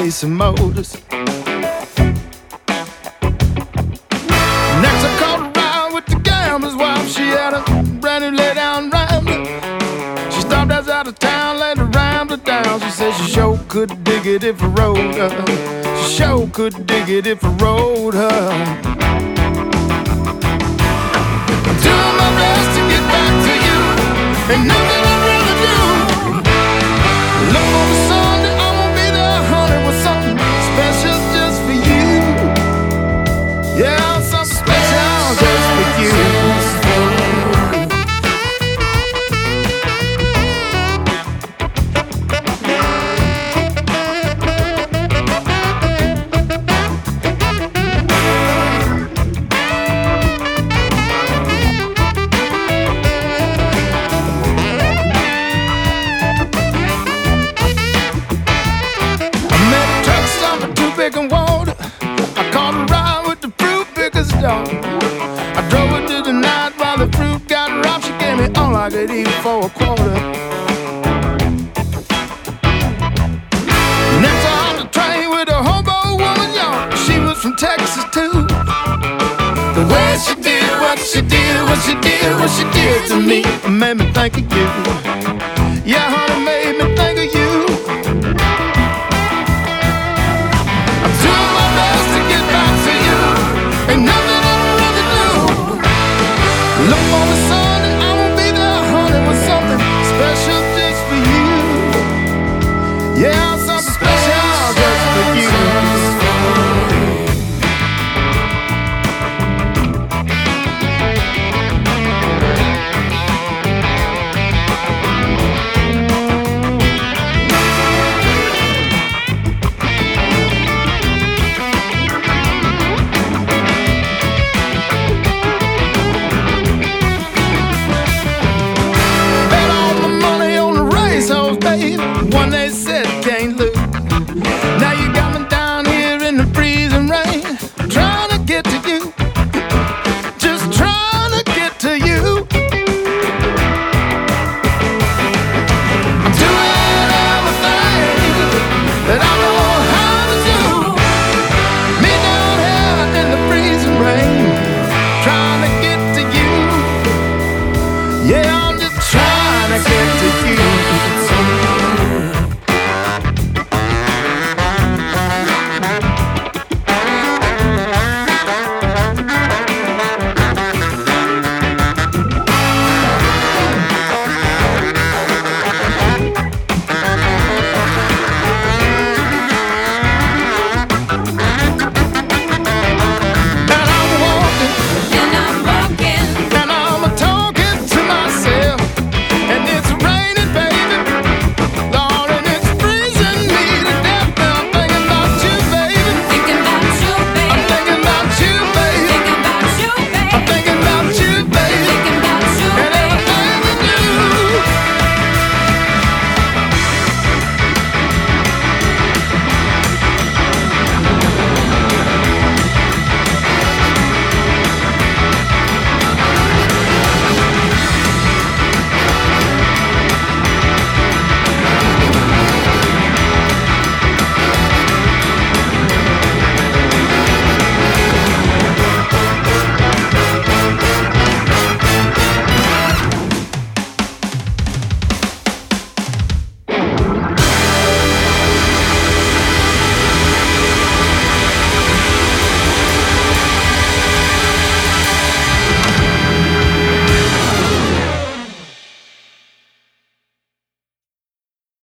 racing motors. Next I caught a ride with the gambler's wife. She had a brand new lay down rambler. She stopped outside of town, laid the rambler down. She said she sure could dig it if I rode her. She sure could dig it if I rode her. I'm doing my best to get back to you. Ain't nothing I'd rather do. Love on the Sunday, I'm gonna be there, honey, with something special just for you. Yeah, something special just for you. And water. I caught a ride with the fruit picker's daughter. I drove her to the night while the fruit got ripe. She gave me all I could eat for a quarter. Next I on the train with a hobo woman, y'all. She was from Texas too. The way she did what she did, what she did, what she did to me, it made me think of you. Yeah, honey,